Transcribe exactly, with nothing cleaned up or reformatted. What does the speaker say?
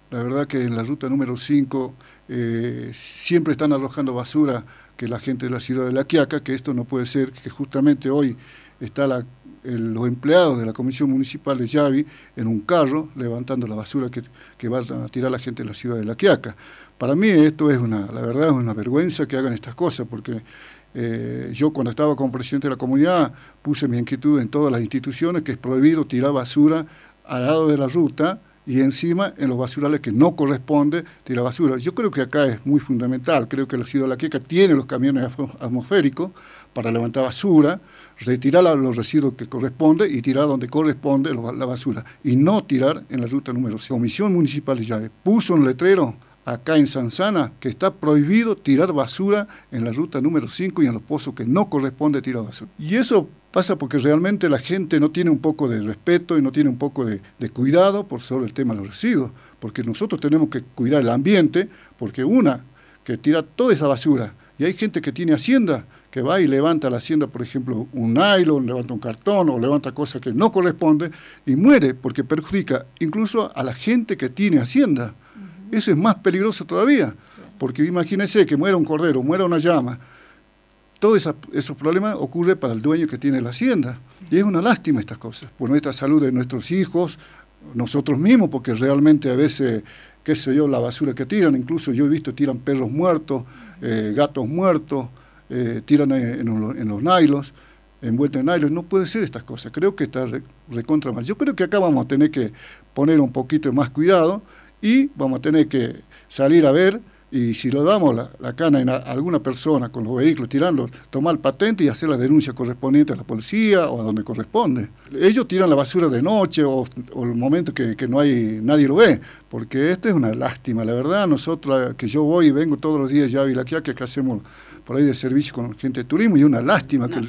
La verdad que en la ruta número cinco eh, siempre están arrojando basura que la gente de la ciudad de La Quiaca, que esto no puede ser, que justamente hoy está la, el, los empleados de la Comisión Municipal de Yavi en un carro levantando la basura que, que van a tirar la gente de la ciudad de La Quiaca. Para mí esto es una, la verdad es una vergüenza que hagan estas cosas, porque eh, yo cuando estaba como presidente de la comunidad puse mi inquietud en todas las instituciones que es prohibido tirar basura al lado de la ruta, y encima en los basurales que no corresponde tirar basura. Yo creo que acá es muy fundamental, creo que la ciudad de La Quiaca tiene los camiones atmosféricos para levantar basura, retirar los residuos que corresponde y tirar donde corresponde la basura, y no tirar en la ruta número cinco. La Comisión Municipal de Llave puso un letrero acá en Sanzana que está prohibido tirar basura en la ruta número cinco y en los pozos que no corresponde tirar basura. Y eso pasa porque realmente la gente no tiene un poco de respeto y no tiene un poco de, de cuidado por sobre el tema de los residuos, porque nosotros tenemos que cuidar el ambiente, porque una, que tira toda esa basura, y hay gente que tiene hacienda, que va y levanta a la hacienda, por ejemplo, un nylon, levanta un cartón o levanta cosas que no corresponden y muere porque perjudica incluso a la gente que tiene hacienda. Uh-huh. Eso es más peligroso todavía, porque imagínense que muera un cordero, muera una llama. Todos esa, esos problemas ocurren para el dueño que tiene la hacienda. Y es una lástima estas cosas, por nuestra salud de nuestros hijos, nosotros mismos, porque realmente a veces, qué sé yo, la basura que tiran, incluso yo he visto tiran perros muertos, eh, gatos muertos, eh, tiran en, en, en los nylons, envueltos en nylons. No puede ser estas cosas, creo que está re, recontra mal. Yo creo que acá vamos a tener que poner un poquito más cuidado y vamos a tener que salir a ver. Y si le damos la, la cana a alguna persona con los vehículos tirando, tomar patente y hacer la denuncia correspondiente a la policía o a donde corresponde. Ellos tiran la basura de noche o, o el momento que, que no hay nadie lo ve, porque esto es una lástima, la verdad. Nosotros, que yo voy y vengo todos los días ya a La Quiaca, que hacemos por ahí de servicio con gente de turismo, y es una lástima no. que